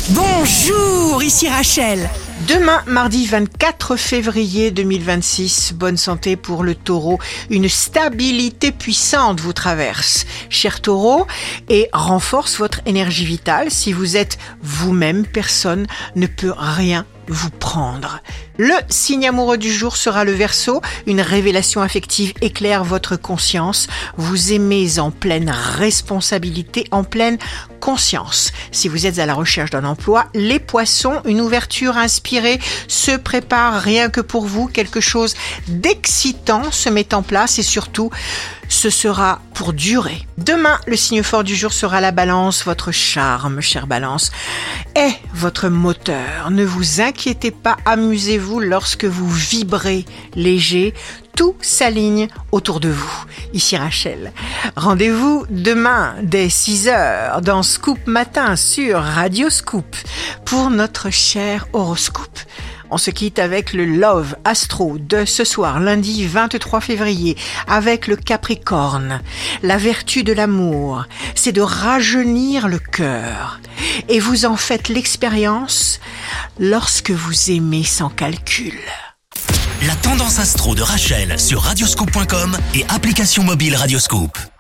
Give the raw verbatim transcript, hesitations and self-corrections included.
Bonjour, ici Rachel. Demain, mardi vingt-quatre février deux mille vingt-six, bonne santé pour le taureau. Une stabilité puissante vous traverse, cher taureau, et renforce votre énergie vitale. Si vous êtes vous-même, personne ne peut rien vous prendre. Le signe amoureux du jour sera le Verseau. Une révélation affective éclaire votre conscience. Vous aimez en pleine responsabilité, en pleine conscience. Si vous êtes à la recherche d'un emploi, les Poissons, une ouverture inspirée se prépare rien que pour vous. Quelque chose d'excitant se met en place et surtout, ce sera pour durer. Demain, le signe fort du jour sera la Balance. Votre charme, chère Balance, est votre moteur. Ne vous inquiétez pas, amusez-vous lorsque vous vibrez léger. Tout s'aligne autour de vous. Ici Rachel. Rendez-vous demain dès six heures dans Scoop Matin sur Radio Scoop pour notre cher horoscope. On se quitte avec le Love Astro de ce soir, lundi vingt-trois février, avec le Capricorne. La vertu de l'amour, c'est de rajeunir le cœur. Et vous en faites l'expérience lorsque vous aimez sans calcul. La tendance astro de Rachel sur radioscoop point com et application mobile Radioscoop.